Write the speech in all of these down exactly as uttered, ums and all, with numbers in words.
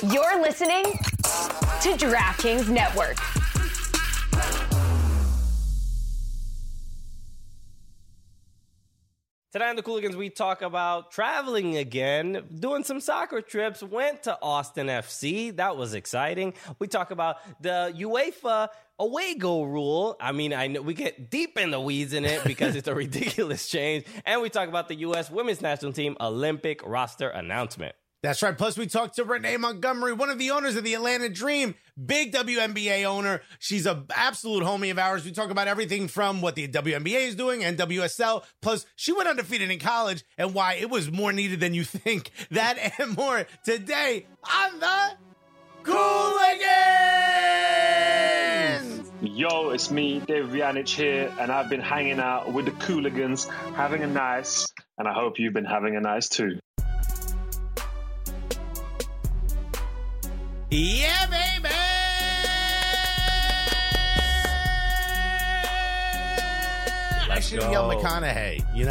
You're listening to DraftKings Network. Today on the Cooligans, we talk about traveling again, doing some soccer trips, went to Austin F C. That was exciting. We talk about the UEFA away goal rule. I mean, I know we get deep in the weeds in it because it's a ridiculous change. And we talk about the U S women's national team Olympic roster announcement. That's right. Plus, we talked to Renee Montgomery, one of the owners of the Atlanta Dream, big W N B A owner. She's an absolute homie of ours. We talk about everything from what the W N B A is doing and W S L. Plus, she went undefeated in college and why it was more needed than you think. That and more today on the Cooligans! Yo, it's me, Dave Vjanic here, and I've been hanging out with the Cooligans, having a nice, and I hope you've been having a nice too. Yeah, baby! I should have yelled McConaughey, you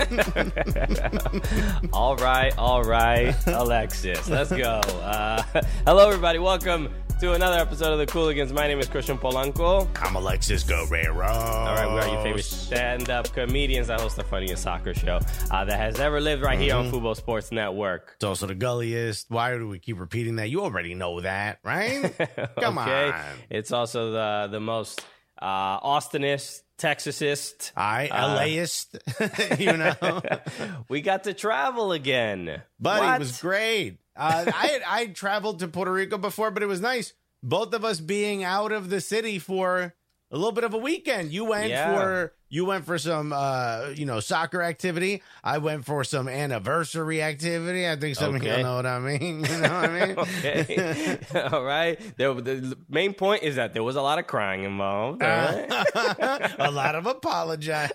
know? All right, all right, Alexis, let's go. Uh, hello, everybody. Welcome to another episode of the Cooligans. My name is Christian Polanco. I'm Alexis Guerrero. All right, we are your favorite stand-up comedians. I host the funniest soccer show uh, that has ever lived right here Mm-hmm. on Fubo Sports Network. It's also the gulliest. Why do we keep repeating that? You already know that, right? Come okay. on. It's also the the most uh, Austinist, Texasist. I, uh, LAist, you know? We got to travel again. Buddy, What? it was great. Uh, I had, I traveled to Puerto Rico before, but it was nice. Both of us being out of the city for a little bit of a weekend. You went Yeah. for you went for some uh, you know, soccer activity. I went for some anniversary activity. I think some of Okay. you know what I mean. You know what I mean? Okay. All right. There, the main point is that there was a lot of crying involved. All right? A lot of apologize.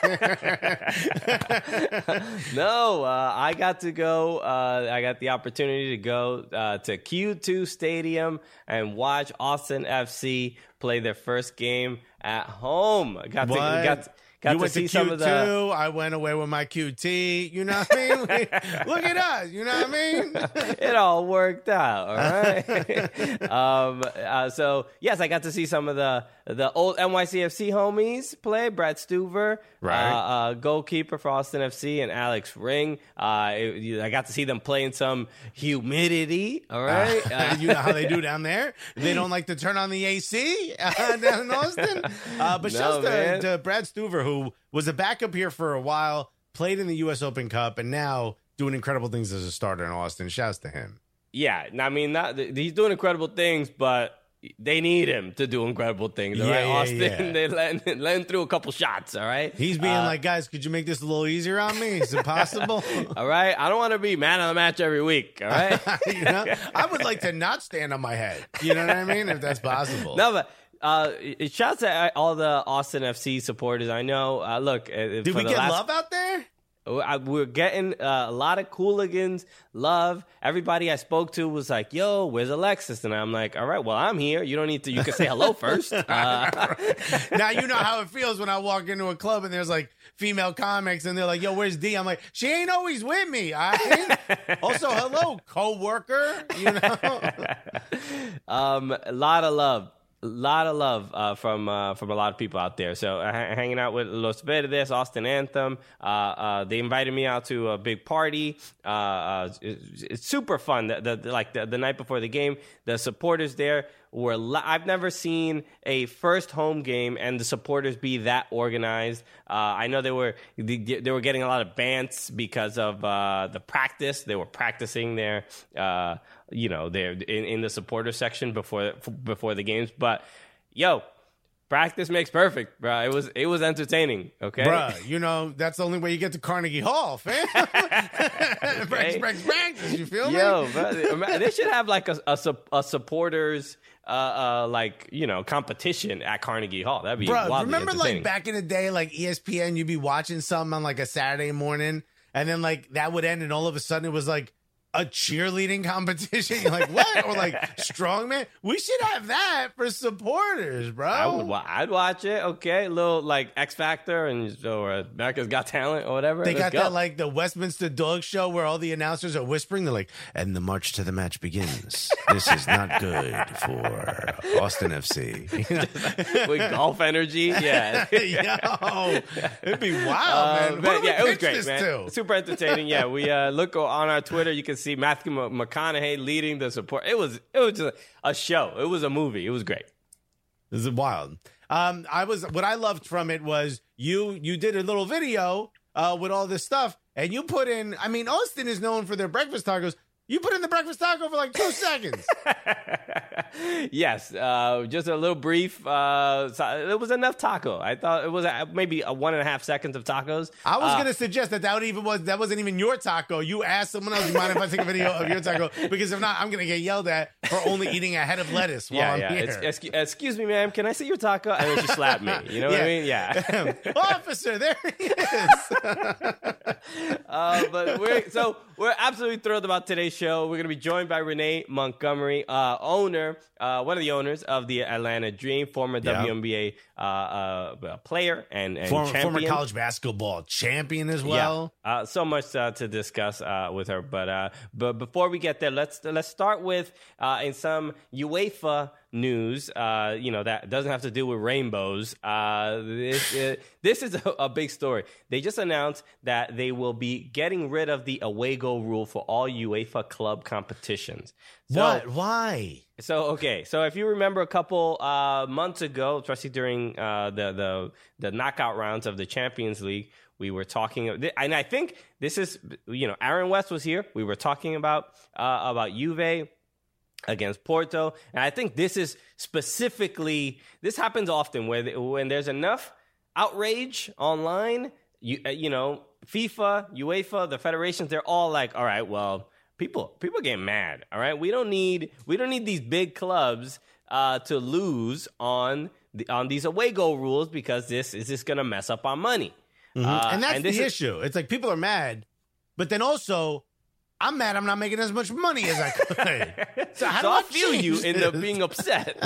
No, uh, I got to go. Uh, I got the opportunity to go uh, to Q two Stadium and watch Austin F C play their first game at home. I got to What? got got you to went see to some Q two. of the. I went away with my Q T. You know what I mean? Look at us. You know what I mean? It all worked out, all right. um, uh, so yes, I got to see some of the the old N Y C F C homies play. Brad Stuver, Right. uh, uh, goalkeeper for Austin F C, and Alex Ring. Uh, it- you- I got to see them play in some humidity. All right, uh, You know how they do down there? They don't like to turn on the A C uh, down in Austin. Uh, but No, shouts man. to, to Brad Stuver, who was a backup here for a while, played in the U S Open Cup, and now doing incredible things as a starter in Austin. Shouts to him. yeah. I mean, not, he's doing incredible things, but they need him to do incredible things. All Yeah, right, yeah, Austin, yeah. they let, let him through a couple shots. All right, He's being Uh, like, guys, could you make this a little easier on me? Is it possible? all right. I don't want to be man of the match every week. All right. you know? I would like to not stand on my head. You know what I mean? If that's possible. No, but uh, it shouts at all the Austin F C supporters. I know. Uh, look, uh, Did for we the get last, love out there? I, we're getting uh, a lot of Cooligans love. Everybody I spoke to was like, "Yo, where's Alexis?" And I'm like, "All right, well, I'm here. You don't need to. You can say hello first." Uh, Now you know how it feels when I walk into a club and there's like female comics and they're like, "Yo, where's D?" I'm like, "She ain't always with me." All right? Also, hello, coworker. You know, um, a lot of love. A lot of love uh, from uh, from a lot of people out there. So uh, ha- hanging out with Los Verdes, Austin Anthem. Uh, uh, they invited me out to a big party. Uh, uh, it's, it's super fun. The, the, the- like the, the night before the game, the supporters there were. Li- I've never seen a first home game and the supporters be that organized. Uh, I know they were they, they were getting a lot of bants because of uh, the practice. They were practicing their. Uh, you know, they're in, in the supporter section before before the games. But yo, practice makes perfect, bro. It was it was entertaining. Okay, bruh, you know that's the only way you get to Carnegie Hall, fam. Practice, practice, practice. You feel me? Yo, bro, they should have like a a, sup- a supporters uh, uh like you know competition at Carnegie Hall. That'd be Bro, wildly remember entertaining. like back in the day, like E S P N, you'd be watching something on like a Saturday morning, and then like that would end, and all of a sudden it was like a cheerleading competition. You're like, what? Or like strongman? We should have that for supporters, bro. I would. wa- I'd watch it. Okay, a little like X Factor and or America's Got Talent or whatever. They Let's got go. that like the Westminster Dog Show where all the announcers are whispering. They're like, and the march to the match begins. This is not good for Austin F C. You know? with golf energy. Yeah. Yo, it'd be wild, Uh, man. but What do yeah, we it was pitch great, this man. to? Super entertaining. Yeah, we uh, look on our Twitter. You can see Matthew McConaughey leading the support. It was it was just a show. It was a movie. It was great. This is wild. Um, I was what I loved from it was you you did a little video uh, with all this stuff, and you put in. I mean, Austin is known for their breakfast tacos. You put in the breakfast taco for like two seconds. Yes, uh, just a little brief. Uh, so it was enough taco. I thought it was a, maybe a one and a half seconds of tacos. I was Uh, gonna suggest that that even was that wasn't even your taco. You asked someone else, "You mind if I take a video of your taco?" Because if not, I'm gonna get yelled at for only eating a head of lettuce while Yeah, I'm yeah. here. It's- excuse, excuse me, ma'am. Can I see your taco? And then she slapped me. You know what I mean? Yeah. Officer, there he is. Uh, but we're so we're absolutely thrilled about today's show. We're going to be joined by Renee Montgomery, uh, owner, uh, one of the owners of the Atlanta Dream, former Yeah. W N B A uh, uh, player and, and former, champion. former college basketball champion as well. Yeah. Uh, so much uh, to discuss uh, with her, but uh, but before we get there, let's let's start with uh, in some UEFA news. Uh, you know that doesn't have to do with rainbows. Uh, this uh, this is a, a big story. They just announced that they will be getting rid of the away goal rule for all UEFA club competitions. So, What? Why? So okay, so if you remember a couple uh, months ago, especially during uh, the the the knockout rounds of the Champions League, we were talking, and I think this is, you know, Aaron West was here. We were talking about uh, about Juve against Porto, and I think this is specifically, this happens often where the, when there's enough outrage online, you uh, you know, FIFA, UEFA, the federations, they're all like, all right, well, people people get mad, all right? We don't need we don't need these big clubs uh, to lose on the, on these away goal rules because this is just going to mess up our money. Mm-hmm. Uh, and that's this the is- issue. It's like people are mad, but then also I'm mad I'm not making as much money as I could. So how So do I I feel change you in the this? being upset.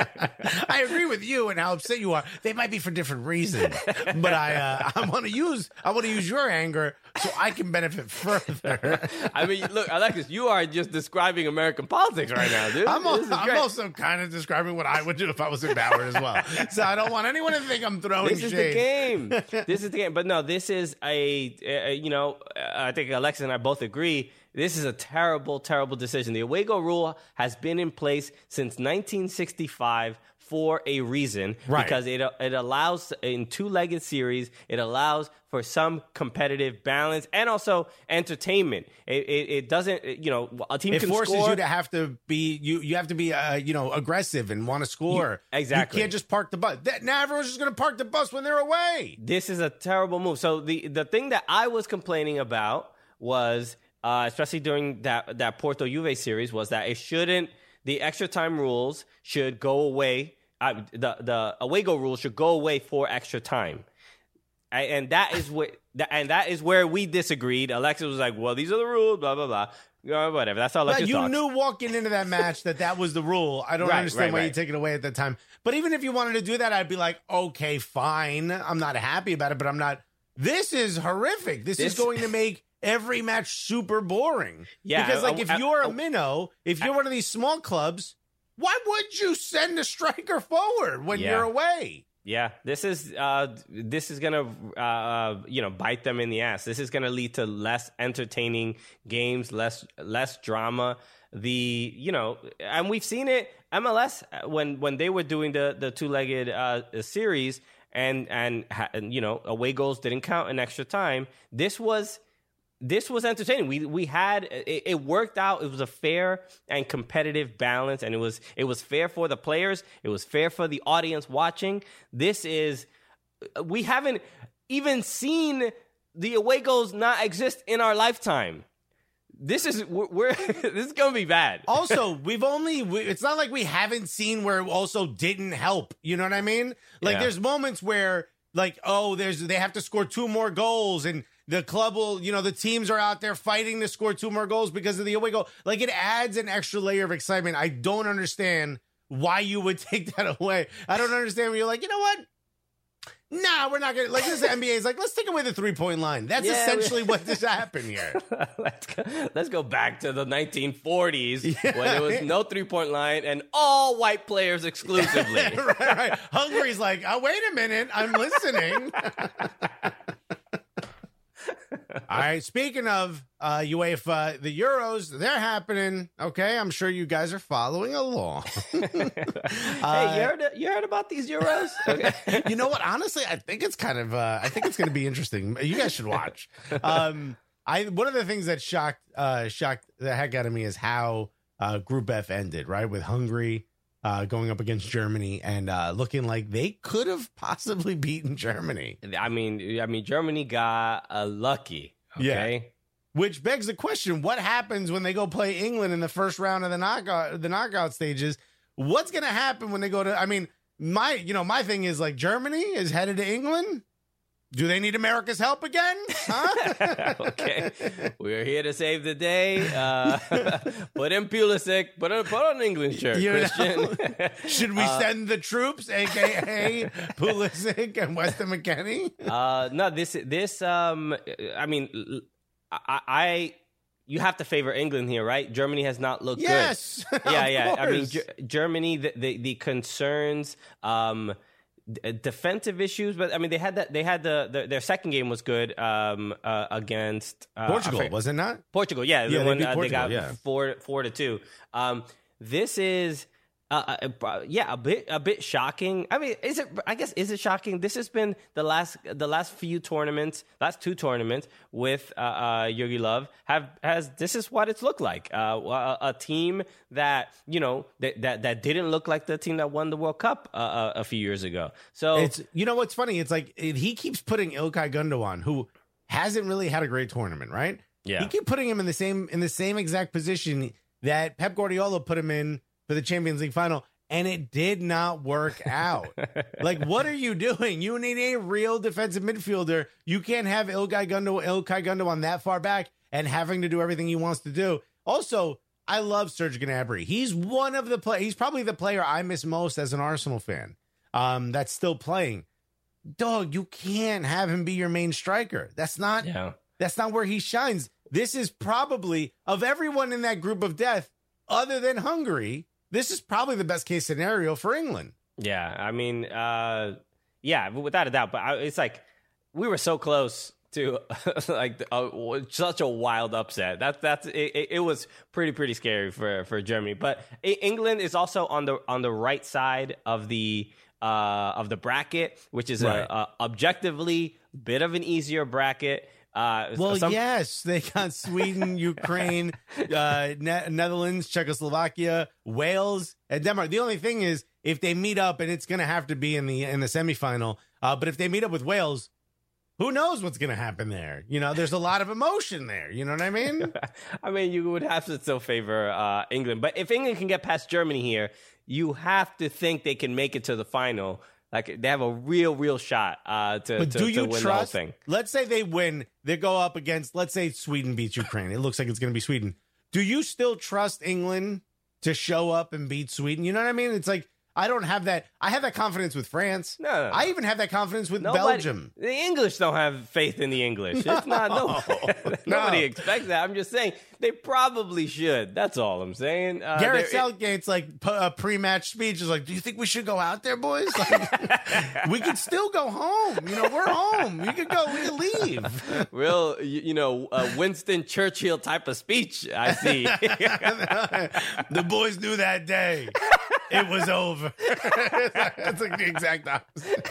I agree with you and how upset you are. They might be for different reasons, but I uh, I want to use I want to use your anger so I can benefit further. I mean, look, Alexis, you are just describing American politics right now, dude. I'm, This is al- I'm great. also kind of describing what I would do if I was in power as well. So I don't want anyone to think I'm throwing This is the shade. game. This is the game. But no, this is a, a you know, I think Alexis and I both agree. This is a terrible, terrible decision. The away goal rule has been in place since nineteen sixty-five for a reason, Right. because it it allows in two-legged series, it allows for some competitive balance and also entertainment. It, it, it doesn't, you know, a team It can forces score. you to have to be you. You have to be uh, you know aggressive and want to score. You- exactly. You can't just park the bus. That, now everyone's just going to park the bus when they're away. This is a terrible move. So the the thing that I was complaining about was, uh, especially during that that Porto Juve series, was that it shouldn't. The extra time rules should go away. Uh, the the away goal rules should go away for extra time, and, and that is what that, and that is where we disagreed. Alexis was like, "Well, these are the rules." Blah blah blah. Uh, whatever. That's how But Alexis you talks. knew walking into that match that that was the rule. I don't Right, understand right, why you right. take it away at that time. But even if you wanted to do that, I'd be like, okay, fine. I'm not happy about it, but I'm not. This is horrific. This, This- is going to make every match super boring. Yeah, because like I- if I- you're a I- minnow, if you're one of these small clubs, why would you send a striker forward when Yeah. you're away? Yeah, this is uh, this is gonna uh, you know bite them in the ass. This is gonna lead to less entertaining games, less less drama. The you know, and we've seen it. M L S when when they were doing the the two legged uh, series, and and, ha- and you know away goals didn't count in extra time. This was. This was entertaining. We we had it, it worked out. It was a fair and competitive balance, and it was it was fair for the players. It was fair for the audience watching. This is we haven't even seen the away goals not exist in our lifetime. This is we're, we're this is gonna be bad. Also, we've only, we, it's not like we haven't seen where it also didn't help. You know what I mean? Like Yeah. there's moments where like, oh, there's, they have to score two more goals and The club will, you know, the teams are out there fighting to score two more goals because of the away goal. Like, it adds an extra layer of excitement. I don't understand why you would take that away. I don't understand when you're like, you know what? Nah, we're not going to. Like, this N B A is like, let's take away the three-point line. That's Yeah, essentially we- what just happened here. let's go, let's go back to the nineteen forties Yeah. when there was no three-point line and all white players exclusively. right, right. Hungary's like, oh, wait a minute. I'm listening. All right. Speaking of uh, UEFA, the Euros, they're happening. Okay. I'm sure you guys are following along. hey, you heard you heard about these Euros? Okay. You know what? Honestly, I think it's kind of, uh, I think it's going to be interesting. You guys should watch. Um, I one of the things that shocked, uh, shocked the heck out of me is how uh, Group F ended, right? With Hungary uh, going up against Germany and uh, looking like they could have possibly beaten Germany. I mean, I mean, Germany got uh, lucky. Okay. Which begs the question: what happens when they go play England in the first round of the knockout, the knockout stages? What's going to happen when they go to? I mean, my, you know, my thing is like Germany is headed to England. Do they need America's help again? Huh? Okay, we're here to save the day. Uh, put in Pulisic. Put on, put on an English shirt, You know? Christian. Should we Uh, send the troops, aka Pulisic and Weston McKennie? Uh, no, this this um, I mean, I, I you have to favor England here, right? Germany has not looked Yes, good. Yeah, of yeah. I mean, course. G- Germany, the, the the concerns, um, d- defensive issues, but I mean, they had that. They had the, the their second game was good um, uh, against uh, I Portugal, forget- was it not? Portugal, yeah, Yeah, the they one beat uh, they Portugal, got yeah. four four to two. Um, this is. Uh, uh, yeah, a bit, a bit shocking. I mean, is it? I guess is it shocking? This has been the last, the last few tournaments, last two tournaments with uh, uh, Jogi Löw have has. This is what it's looked like. Uh, a, a team that you know that, that that didn't look like the team that won the World Cup uh, a, a few years ago. So It's, you know what's funny? It's like it, he keeps putting Ilkay Gundogan, who hasn't really had a great tournament, right? Yeah. He keep putting him in the same in the same exact position that Pep Guardiola put him in for the Champions League final, and it did not work out. Like, what are you doing? You need a real defensive midfielder. You can't have Ilkay Gundogan, Ilkay Gundogan that far back and having to do everything he wants to do. Also, I love Serge Gnabry. He's one of the play. He's probably the player I miss most as an Arsenal fan. Um, that's still playing. Dog, you can't have him be your main striker. That's not. yeah. That's not where he shines. This is probably, of everyone in that group of death, other than Hungary, this is probably the best case scenario for England. Yeah, I mean, uh, yeah, without a doubt. But I, it's like we were so close to like uh, such a wild upset. That that's it, it was pretty pretty scary for, for Germany. But England is also on the on the right side of the uh, of the bracket, which is Right. a, a objectively bit of an easier bracket. Uh, Well, some- yes, they got Sweden, Ukraine, uh, ne- Netherlands, Czechoslovakia, Wales, and Denmark. The only thing is, if they meet up, and it's going to have to be in the in the semifinal. Uh, but if they meet up with Wales, who knows what's going to happen there? You know, there's a lot of emotion there. You know what I mean? I mean, you would have to still favor uh, England. But if England can get past Germany here, you have to think they can make it to the final. Like, they have a real, real shot uh, to, But to, do to you win the whole trust? thing. Let's say they win. They go up against, let's say Sweden beats Ukraine. It looks like it's going to be Sweden. Do you still trust England to show up and beat Sweden? You know what I mean? It's like, I don't have that. I have that confidence with France. No, no, no. I even have that confidence with Nobody- Belgium. The English don't have faith in the English. It's not no, nobody no. expects that. I'm just saying they probably should. That's all I'm saying. Uh, Gareth they're- Southgate's like p- a pre-match speech is like, "Do you think we should go out there, boys? Like, we could still go home. You know, we're home. You could go. We could leave." real, you, you know, uh, Winston Churchill type of speech. I see. The boys knew that day it was over. It's like the exact opposite.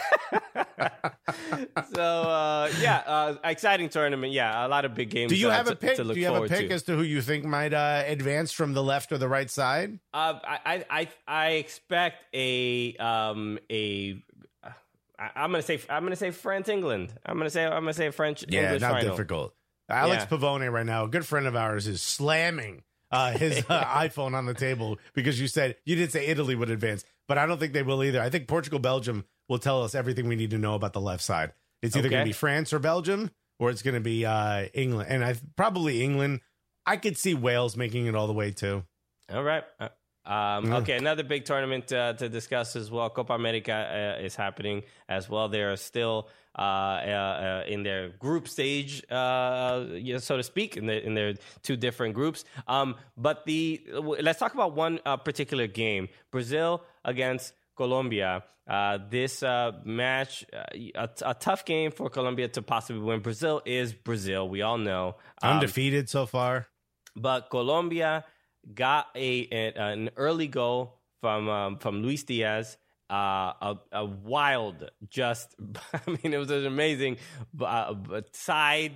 So uh, yeah, uh, exciting tournament. Yeah, a lot of big games. Do you uh, have to, a pick? to Do look you have a forward pick to. as to who you think might uh, advance from the left or the right side? Uh, I, I, I, I expect a, um, a. Uh, I, I'm gonna say, I'm gonna say France England. I'm gonna say, I'm gonna say French Yeah, English not final. difficult. Alex Yeah. Pavone right now, a good friend of ours, is slamming uh, his uh, iPhone on the table because you said you did say Italy would advance, but I don't think they will either. I think Portugal, Belgium will tell us everything we need to know about the left side. It's either Okay. going to be France or Belgium, or it's going to be uh, England. And I probably England. I could see Wales making it all the way too. All right. Uh, um, Yeah. Okay, another big tournament uh, to discuss as well. Copa America uh, is happening as well. They are still uh, uh, uh, in their group stage, uh, you know, so to speak, in, the, in their two different groups. Um, but the let's talk about one uh, particular game: Brazil against Colombia. Uh, this uh, match, uh, a, a tough game for Colombia to possibly win. Brazil is Brazil, we all know. Um, Undefeated so far. But Colombia got a, a an early goal from um, from Luis Diaz. Uh, a, a wild, just I mean, it was an amazing uh, side.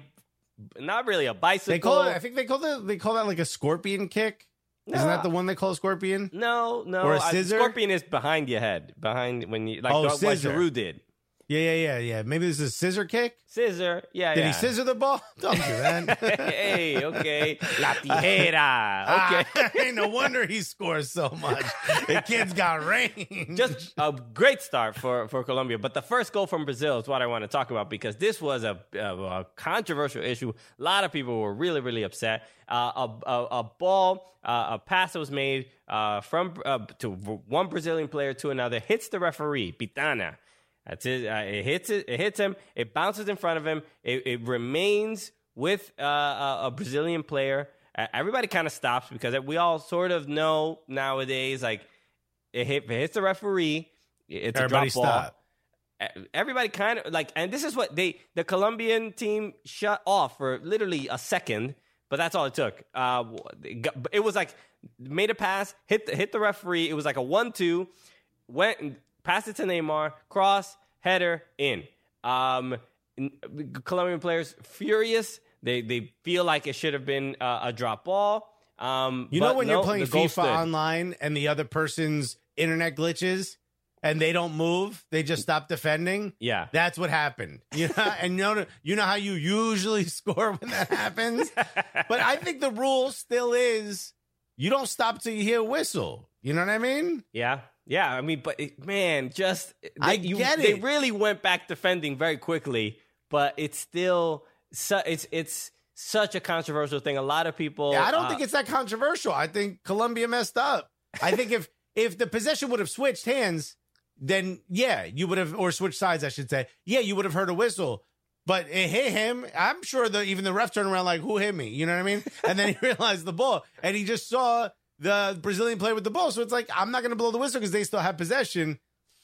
Not really a bicycle. They call it. I think they call it. They call that like a scorpion kick. No. Isn't that the one they call a scorpion? No, no. Or a I- scissor? Scorpion is behind your head, behind when you like Oh, what scissor. Giroud did. Yeah, yeah, yeah, yeah. Maybe this is a scissor kick. Scissor, yeah, Did yeah. he scissor the ball? Don't do that. Hey, okay. La tijera. Okay. Ah, ain't no wonder he scores so much. The kid's got range. Just a great start for, for Colombia. But the first goal from Brazil is what I want to talk about because this was a, a, a controversial issue. A lot of people were really, really upset. Uh, a, a, a ball, uh, a pass that was made uh, from uh, to one Brazilian player to another hits the referee, Pitana. That's it. Uh, it hits it. It hits him. It bounces in front of him. It, it remains with uh, a, a Brazilian player. Uh, everybody kind of stops because we all sort of know nowadays, like it, hit, it hits the referee. It's Everybody a drop stop. ball. Everybody kind of like, and this is what they, the Colombian team shut off for literally a second, but that's all it took. Uh, it, got, it was like made a pass, hit the, hit the referee. It was like a one-two, went and passed it to Neymar, cross, header, in. Um, Colombian players furious. They they feel like it should have been uh, a drop ball. Um, You but know when no, you're playing the goal FIFA stood. online and the other person's internet glitches and they don't move, they just stop defending? Yeah. That's what happened. You know, and you know, you know how you usually score when that happens? But I think the rule still is you don't stop till you hear a whistle. You know what I mean? Yeah. Yeah, I mean, but it, man, just they, I you, get They it. really went back defending very quickly, but it's still su- it's it's such a controversial thing. A lot of people. Yeah, I don't uh, think it's that controversial. I think Colombia messed up. I think if if the possession would have switched hands, then yeah, you would have, or switched sides, I should say. Yeah, you would have heard a whistle. But it hit him. I'm sure that even the ref turned around like, who hit me? You know what I mean? And then he realized the ball, and he just saw the Brazilian play with the ball. So it's like, I'm not going to blow the whistle because they still have possession.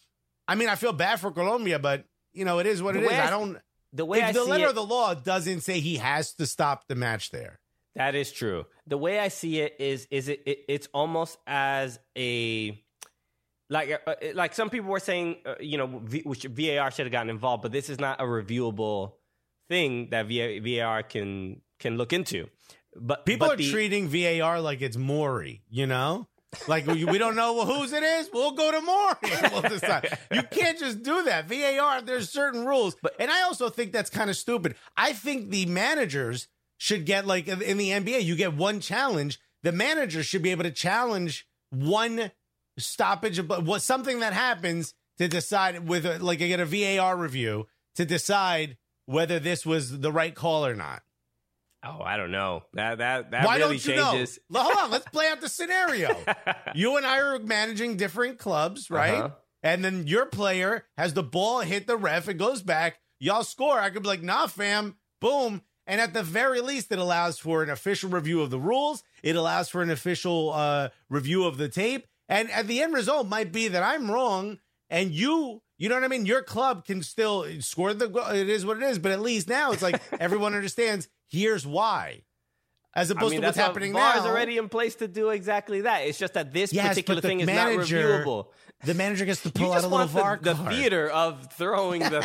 I mean, I feel bad for Colombia, but, you know, it is what The it is. way I- I don't. the way I If the see letter it, of the law doesn't say he has to stop the match there. that is true. The way I see it is is it, it it's almost as a like uh, like some people were saying, uh, you know, v, which V A R should have gotten involved, but this is not a reviewable thing that V A, V A R can can look into. But People but are the, treating V A R like it's Maury, you know? Like, we, we don't know whose it is. We'll go to Maury and we'll decide. You can't just do that. V A R, there's certain rules. But And I also think that's kind of stupid. I think the managers should get, like, in the N B A, you get one challenge. The manager should be able to challenge one stoppage, of what something that happens to decide with, a, like, I get a V A R review to decide whether this was the right call or not. oh, I don't know. That that that Why really don't you changes. know? Hold on, let's play out the scenario. You and I are managing different clubs, right? Uh-huh. And then your player has the ball hit the ref, it goes back, y'all score. I could be like, nah, fam, boom. And at the very least, it allows for an official review of the rules. It allows for an official uh, review of the tape. And at the end result might be that I'm wrong and you, you know what I mean? Your club can still score the goal. It is what it is. But at least now it's like everyone understands here's why. As I opposed mean, to what's that's happening V A R now. is already in place to do exactly that. It's just that this Yes, particular but the thing is manager- not reviewable. The manager gets to You pull out just a little want V A R the, the card. theater of throwing the.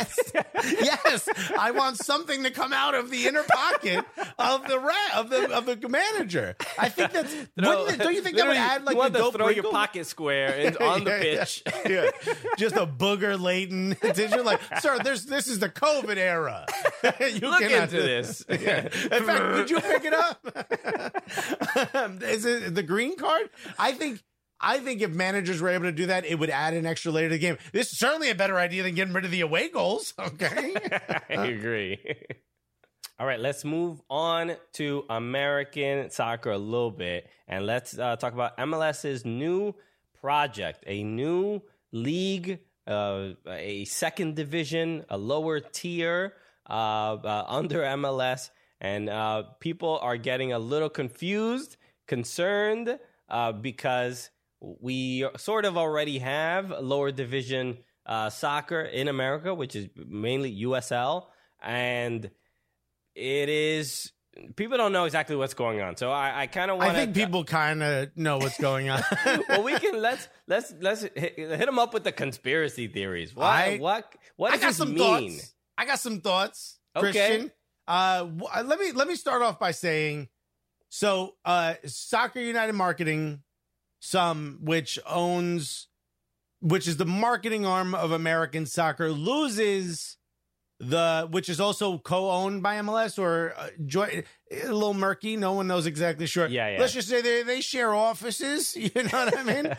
Yes, I want something to come out of the inner pocket of the ra- of the of the manager. I think that's. Throw- wouldn't it, don't you think that would literally, add like you want the to dope throw your wrinkle? pocket square in, on the Yeah, pitch. Yeah, yeah. Just a booger laden. You're like, sir, this this is the COVID era. You Look cannot into do- this. Yeah. In fact, would you pick it up? Is it the green card? I think. I think if managers were able to do that, it would add an extra layer to the game. This is certainly a better idea than getting rid of the away goals. Okay. I agree. All right, let's move on to American soccer a little bit, and let's uh, talk about MLS's new project, a new league, uh, a second division, a lower tier uh, uh, under M L S, and uh, people are getting a little confused, concerned, uh, because we sort of already have lower division uh, soccer in America, which is mainly U S L, and it is, people don't know exactly what's going on. So I, I kind of want I think people kind of know what's going on. Well, we can, let's, let's, let's hit, hit them up with the conspiracy theories. What, I, what, what I does got this some mean? thoughts. I got some thoughts, Okay. Christian. Uh, w- let me, let me start off by saying, so uh, Soccer United Marketing, some, which owns, which is the marketing arm of American soccer, loses the, which is also co-owned by M L S or uh, joint, a little murky. No one knows exactly sure. Yeah, yeah. Let's just say they, they share offices. You know what I mean?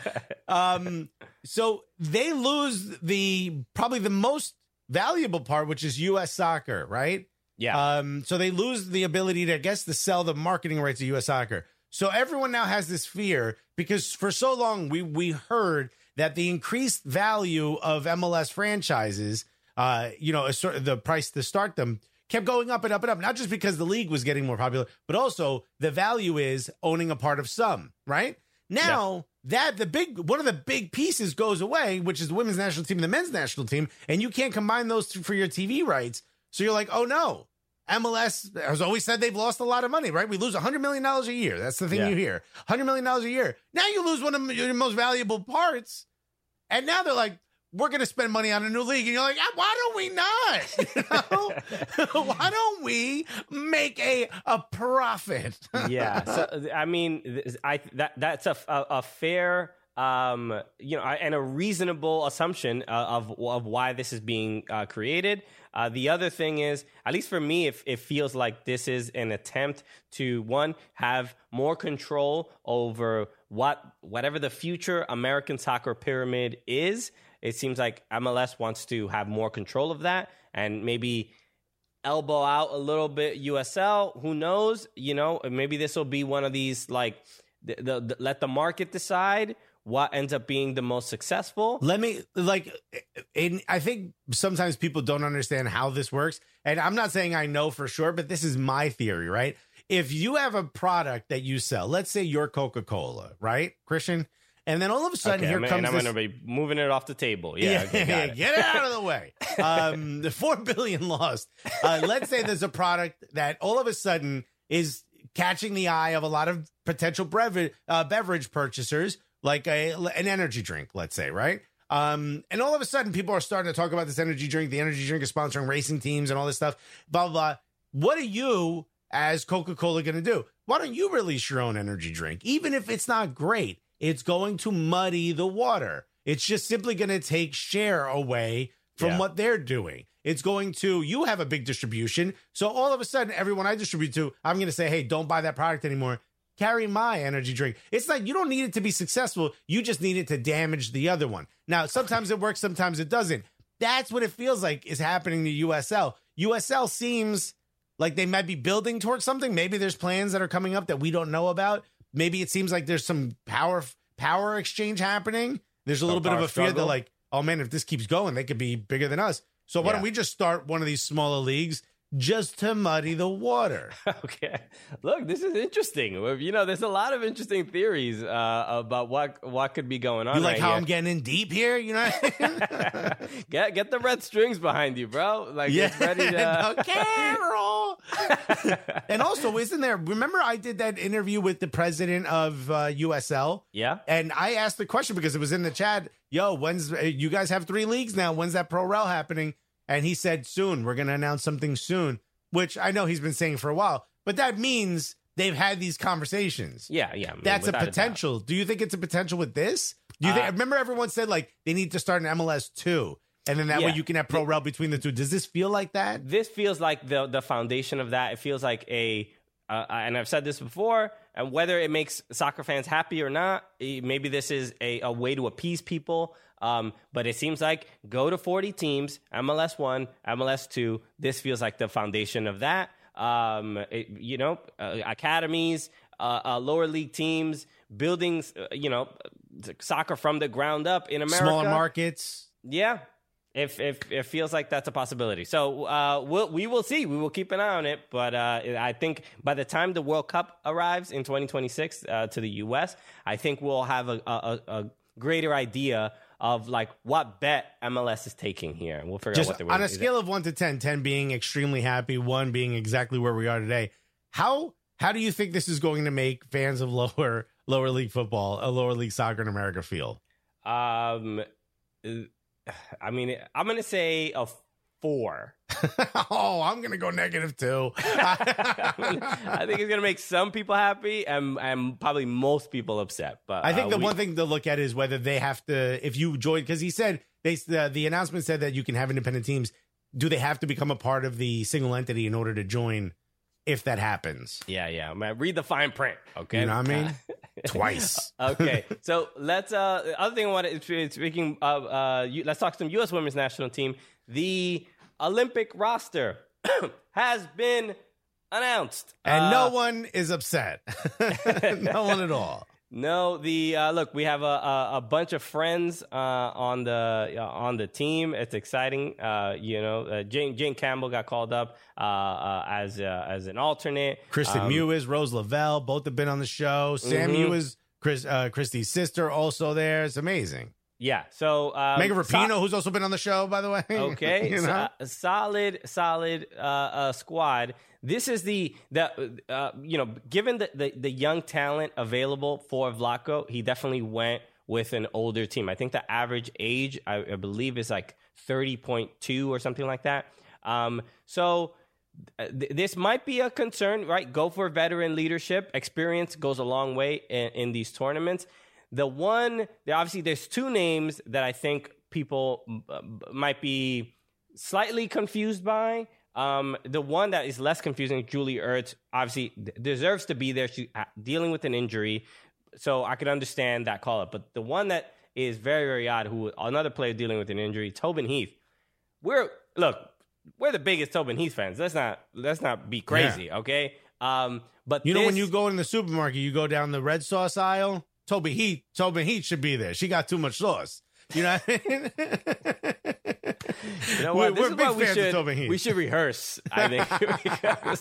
um, so they lose the, probably the most valuable part, which is U S soccer, right? Yeah. Um, so they lose the ability to, I guess, to sell the marketing rights of U S soccer. So everyone now has this fear because for so long we we heard that the increased value of M L S franchises, uh, you know, a sort of the price to start them kept going up and up and up, not just because the league was getting more popular, but also the value is owning a part of some, right? Now that the big, one of the big pieces goes away, which is the women's national team and the men's national team, and you can't combine those two for your T V rights. So you're like, oh no, M L S has always said they've lost a lot of money, right? We lose one hundred million dollars a year. That's the thing Yeah. you hear. one hundred million dollars a year. Now you lose one of your most valuable parts. And now they're like, we're going to spend money on a new league. And you're like, ah, why don't we not? You know? Why don't we make a, a profit? Yeah. So, I mean, I that that's a, a, a fair, um, you know, and a reasonable assumption uh, of of why this is being uh, created. Uh, the other thing is, at least for me, it, it feels like this is an attempt to, one, have more control over what whatever the future American soccer pyramid is. It seems like M L S wants to have more control of that and maybe elbow out a little bit U S L. Who knows? You know, maybe this will be one of these, like, the, the, the, let the market decide what ends up being the most successful. Let me, like, in, I think sometimes people don't understand how this works. And I'm not saying I know for sure, but this is my theory, right? If you have a product that you sell, let's say you're Coca-Cola, right, Christian? And then all of a sudden, Okay, here I'm, comes and I'm this... going to be moving it off the table. Yeah, okay, got it. Get it out of the way. Um, the four billion lost. Uh, let's say there's a product that all of a sudden is catching the eye of a lot of potential beverage, uh, beverage purchasers, like a, an energy drink, let's say, right? Um, and all of a sudden, people are starting to talk about this energy drink. The energy drink is sponsoring racing teams and all this stuff, blah, blah, blah. What are you, as Coca-Cola, going to do? Why don't you release your own energy drink? Even if it's not great, it's going to muddy the water. It's just simply going to take share away from Yeah. what they're doing. It's going to, you have a big distribution. So all of a sudden, everyone I distribute to, I'm going to say, hey, don't buy that product anymore. Carry my energy drink. It's like you don't need it to be successful. You just need it to damage the other one. Now, sometimes it works, sometimes it doesn't. That's what it feels like is happening to U S L. U S L seems like they might be building towards something. Maybe there's plans that are coming up that we don't know about. Maybe it seems like there's some power power exchange happening. There's a little bit of a fear that, like, oh man, if this keeps going, they could be bigger than us. So why Yeah. don't we just start one of these smaller leagues just to muddy the water? Okay. Look, this is interesting. You know, there's a lot of interesting theories uh, about what what could be going on. You like right how here. I'm getting in deep here? You know? get get the red strings behind you, bro. Like, Yeah, it's ready to. the Carol. And also, isn't there? Remember, I did that interview with the president of uh, U S L. Yeah. And I asked the question because it was in the chat. Yo, when's uh, you guys have three leagues now? When's that pro rel happening? And he said soon. We're going to announce something soon, which I know he's been saying for a while. But that means they've had these conversations. Yeah, yeah. I mean, That's a without doubt. potential. Do you think it's a potential with this? Do you think? Uh, Remember, everyone said like they need to start an M L S two, and then that way Yeah. you can have pro rel between the two. Does this feel like that? This feels like the the foundation of that. It feels like a, uh, and I've said this before, and whether it makes soccer fans happy or not, eh, maybe this is a, a way to appease people. Um, but it seems like go to forty teams, M L S one, M L S two. This feels like the foundation of that. um, it, you know, uh, academies, uh, uh, lower league teams, building, uh, you know, soccer from the ground up in America. Smaller markets. Yeah. If, if it feels like that's a possibility. So uh, we'll, we will see. We will keep an eye on it. But uh, I think by the time the World Cup arrives in twenty twenty-six uh, to the U S, I think we'll have a, a, a greater idea of like what bet M L S is taking here. And we'll figure Just out what they're on a scale of one to ten, ten being extremely happy, one being exactly where we are today. How how do you think this is going to make fans of lower lower league football, a lower league soccer in America feel? Um, I mean, I'm going to say a four. Oh, I'm going to go negative two. I think it's going to make some people happy and, and probably most people upset. But I think uh, the we, one thing to look at is whether they have to, if you join, because he said, they the, the announcement said that you can have independent teams. Do they have to become a part of the single entity in order to join if that happens? Yeah, yeah. Man, read the fine print, okay? You know what I mean? Twice. Okay, so let's, uh, the other thing I want to, speaking of, uh, you, let's talk some U S women's national team. The Olympic roster has been announced. And uh, no one is upset. No one at all. No, the uh, look, we have a, a, a bunch of friends uh, on the uh, on the team. It's exciting. Uh, you know, uh, Jane Jane Campbell got called up uh, uh, as uh, as an alternate. Kristen um, Mewis, Rose Lavelle, both have been on the show. Sam Mhm. Mewis, Chris, uh, Christy's sister, also there. It's amazing. Yeah. So um, Megan Rapinoe, so- who's also been on the show, by the way. Okay, You know? so, solid, solid uh, uh, squad. This is the the uh, you know, given the, the the young talent available for Vlatko, he definitely went with an older team. I think the average age, I, I believe, is like thirty point two or something like that. Um, so uh, th- this might be a concern, right? Go for veteran leadership. Experience goes a long way in, in these tournaments. The one, obviously, there's two names that I think people uh, might be slightly confused by. Um, the one that is less confusing, Julie Ertz, obviously d- deserves to be there. She's dealing with an injury, so I could understand that call up. But the one that is very, very odd, who another player dealing with an injury, Tobin Heath. We're look, we're the biggest Tobin Heath fans. Let's not let's not be crazy, yeah. okay? Um, but you know, this, when you go in the supermarket, you go down the red sauce aisle. Toby Heath, Tobin Heath should be there. She got too much sauce. You know what I mean? You know what? We're, this we're is big what we fans should, of Tobin Heath. We should rehearse, I think. Because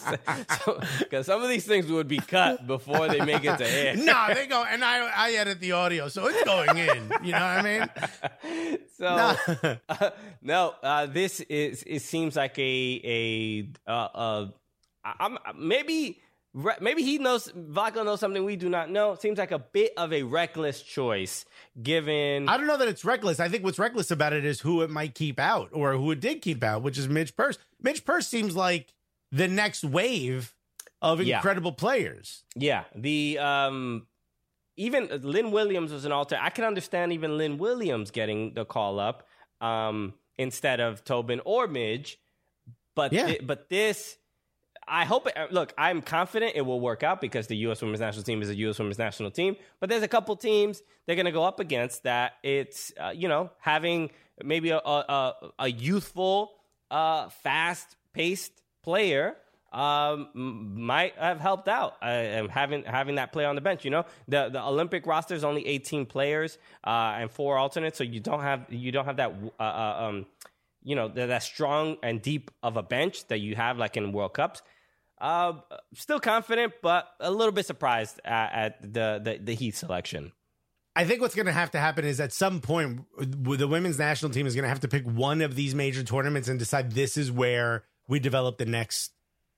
so, some of these things would be cut before they make it to air. No, they go, and I I edit the audio, so it's going in. You know what I mean? So, No. uh, no, uh, this is, it seems like a, a, uh, uh, I'm, maybe... Maybe he knows, Vlatko knows something we do not know. It seems like a bit of a reckless choice, given... I don't know that it's reckless. I think what's reckless about it is who it might keep out, or who it did keep out, which is Midge Purse. Midge Purse seems like the next wave of Yeah. incredible players. Yeah, the... um, even Lynn Williams was an alter. I can understand even Lynn Williams getting the call up um, instead of Tobin or Midge. But, Yeah. thi- but this... I hope it, look, I'm confident it will work out because the U S women's national team is a U S women's national team. But there's a couple teams they're going to go up against that it's, uh, you know, having maybe a, a, a youthful, uh, fast-paced player um, might have helped out. Uh, having having that player on the bench, you know, the the Olympic roster is only eighteen players uh, and four alternates, so you don't have you don't have that. Uh, uh, um, you know, that strong and deep of a bench that you have like in World Cups. Uh, still confident, but a little bit surprised at, at the, the, the Heath selection. I think what's going to have to happen is at some point, the women's national team is going to have to pick one of these major tournaments and decide this is where we develop the next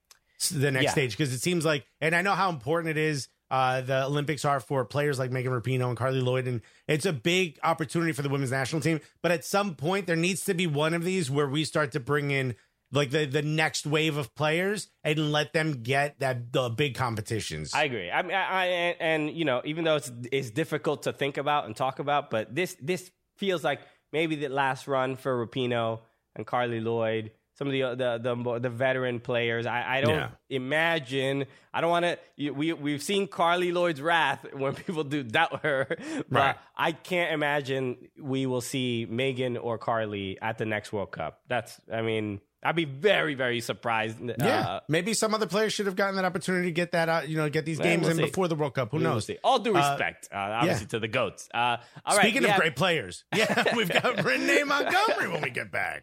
the next Yeah. stage. Because it seems like, and I know how important it is, uh, the Olympics are for players like Megan Rapinoe and Carly Lloyd, and it's a big opportunity for the women's national team. But at some point, there needs to be one of these where we start to bring in like the, the next wave of players and let them get that the big competitions. I agree. I mean, I, I and, and you know, even though it's it's difficult to think about and talk about, but this this feels like maybe the last run for Rapinoe and Carly Lloyd. Some of the the the, the veteran players. I, I don't Yeah. imagine. I don't want to. We we've seen Carly Lloyd's wrath when people do doubt her. But Right. I can't imagine we will see Megan or Carly at the next World Cup. That's. I mean, I'd be very, very surprised. Yeah, uh, maybe some other players should have gotten that opportunity to get that out, you know, get these games we'll in see. before the World Cup. Who we'll knows? see. All due respect, uh, uh, obviously, yeah. to the GOATs. Uh, all right, Speaking of have- great players, yeah, we've got Renee Montgomery when we get back.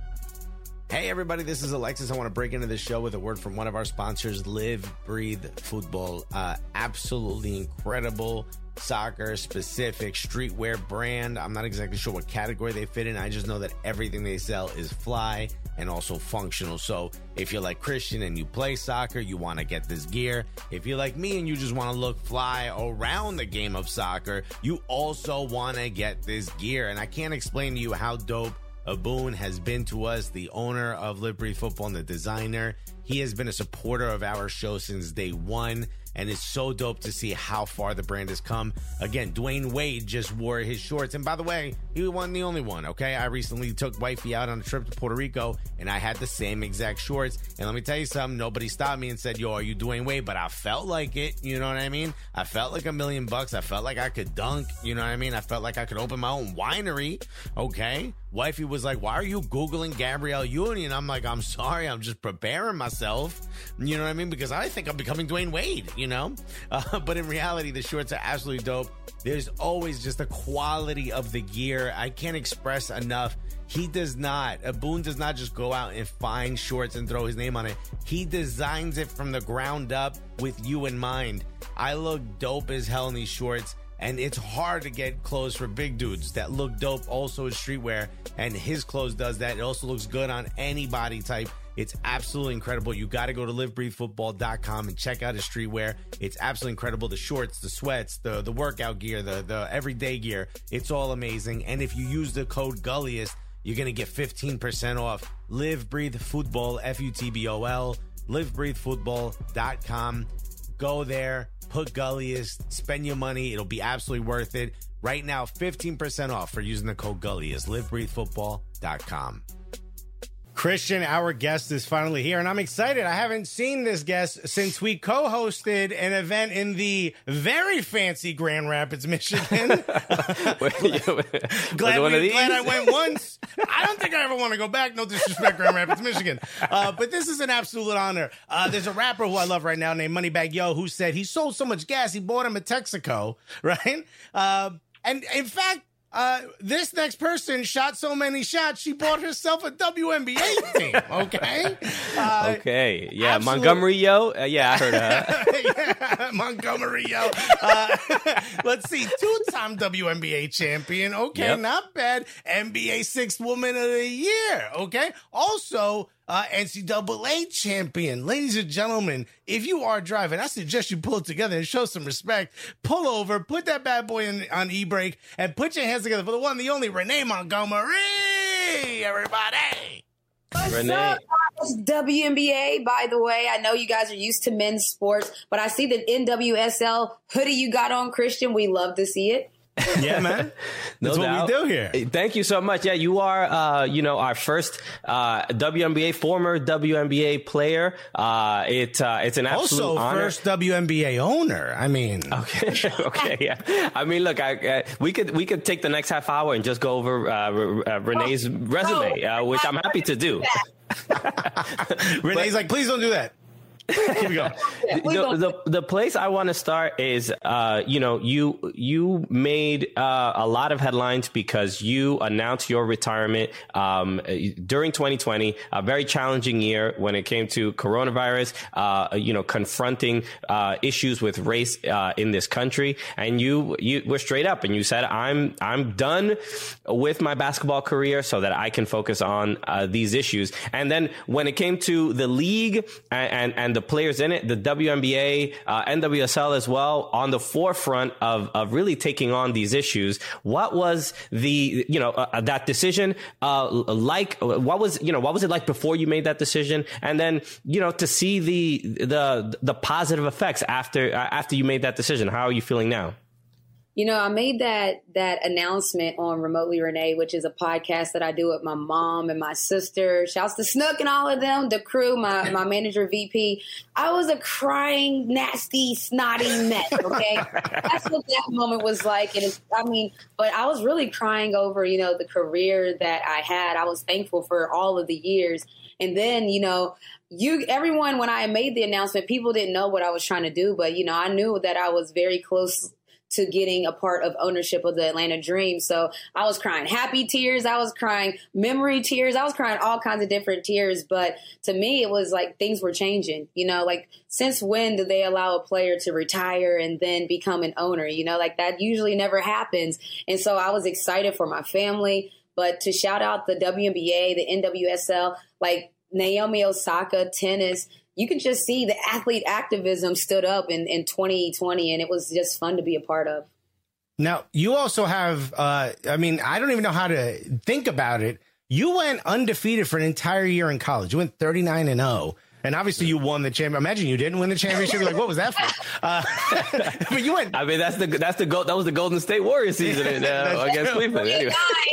Hey, everybody, this is Alexis. I want to break into the show with a word from one of our sponsors, Live, Breathe Football. Uh, absolutely incredible soccer-specific streetwear brand. I'm not exactly sure what category they fit in. I just know that everything they sell is fly and also functional. So if you're like Christian and you play soccer, you want to get this gear. If you're like me and you just want to look fly around the game of soccer, you also want to get this gear. And I can't explain to you how dope Aboon has been to us, the owner of Live Breathe Football and the designer. He has been a supporter of our show since day one, and it's so dope to see how far the brand has come. Again, Dwayne Wade just wore his shorts, and by the way, he wasn't the only one, okay? I recently took wifey out on a trip to Puerto Rico, and I had the same exact shorts, and let me tell you something, nobody stopped me and said, yo, are you Dwayne Wade? But I felt like it, you know what I mean? I felt like a million bucks. I felt like I could dunk, you know what I mean? I felt like I could open my own winery, okay? Wifey was like, why are you Googling Gabrielle Union? I'm like, I'm sorry, I'm just preparing myself. You know what I mean? Because I think I'm becoming Dwayne Wade, you know? Uh, but in reality, the shorts are absolutely dope. There's always just the quality of the gear. I can't express enough. He does not, Aboon does not just go out and find shorts and throw his name on it. He designs it from the ground up with you in mind. I look dope as hell in these shorts. And it's hard to get clothes for big dudes that look dope also as streetwear. And his clothes does that. It also looks good on any body type. It's absolutely incredible. You got to go to live breathe football dot com and check out his streetwear. It's absolutely incredible. The shorts, the sweats, the, the workout gear, the, the everyday gear. It's all amazing. And if you use the code Gulliest, you're going to get fifteen percent off. Live Breathe Football, F U T B O L, live breathe football dot com. Go there. Put Gulliest, spend your money. It'll be absolutely worth it. Right now, fifteen percent off for using the code Gulliest. live breathe football dot com. Christian, our guest, is finally here, and I'm excited. I haven't seen this guest since we co-hosted an event in the very fancy Grand Rapids, Michigan. glad, we, glad I went once. I don't think I ever want to go back. No disrespect, Grand Rapids, Michigan. Uh, but this is an absolute honor. Uh, there's a rapper who I love right now named Moneybagg Yo who said he sold so much gas, he bought him a Texaco, right? Uh, and in fact, Uh, this next person shot so many shots, she bought herself a W N B A team, okay? Uh, okay, yeah, absolute- Montgomery Yo, uh, yeah, I heard of her. yeah, Montgomery Yo. Uh, let's see, two-time W N B A champion, okay, Yep. not bad. N B A Sixth Woman of the Year, okay? Also, uh, N C double A champion. Ladies and gentlemen, if you are driving, I suggest you pull it together and show some respect. Pull over, put that bad boy in, on e-brake, and put your hands together for the one, the only Renee Montgomery, everybody. Renee. It's W N B A, by the way. I know you guys are used to men's sports, but I see the N W S L hoodie you got on, Christian. We love to see it. Yeah, man. That's No what doubt. we do here. Thank you so much. Yeah, you are, uh, you know, our first uh, W N B A, former W N B A player. Uh, it, uh, it's an absolute Also, honor. first W N B A owner. I mean, Okay, okay, yeah. I mean, look, I, uh, we could we could take the next half hour and just go over uh, R- uh, Renee's resume, uh, which I'm happy to do. Renee's like, please don't do that. Keep it going. the, the the place I want to start is, uh, you know, you you made uh, a lot of headlines because you announced your retirement um, during twenty twenty, a very challenging year when it came to coronavirus, uh, you know, confronting uh, issues with race uh, in this country, and you you were straight up and you said, I'm I'm done with my basketball career so that I can focus on uh, these issues. And then when it came to the league and and, and the players in it, the W N B A, uh, N W S L as well, on the forefront of, of really taking on these issues. What was the, you know, uh, that decision uh, like? What was, you know, what was it like before you made that decision? And then, you know, to see the the the positive effects after uh, after you made that decision. How are you feeling now? You know, I made that that announcement on Remotely Renee, which is a podcast that I do with my mom and my sister. Shouts to Snook and all of them, the crew, my, my manager, V P. I was a crying, nasty, snotty mess, okay? That's what that moment was like. And it's, I mean, but I was really crying over, you know, the career that I had. I was thankful for all of the years. And then, you know, you everyone, when I made the announcement, people didn't know what I was trying to do. But, you know, I knew that I was very close to getting a part of ownership of the Atlanta Dream. So I was crying happy tears. I was crying memory tears. I was crying all kinds of different tears. But to me, it was like things were changing. You know, like since when do they allow a player to retire and then become an owner? You know, like that usually never happens. And so I was excited for my family. But to shout out the W N B A, the N W S L, like Naomi Osaka, tennis, you can just see the athlete activism stood up in, in twenty twenty, and it was just fun to be a part of. Now, you also have, uh, I mean, I don't even know how to think about it. You went undefeated for an entire year in college. You went thirty-nine and oh. And obviously you won the championship. Imagine you didn't win the championship. You're like, what was that for? Uh, but you went. I mean, that's the that's the goal. That was the Golden State Warriors season uh, against Cleveland. Anyway.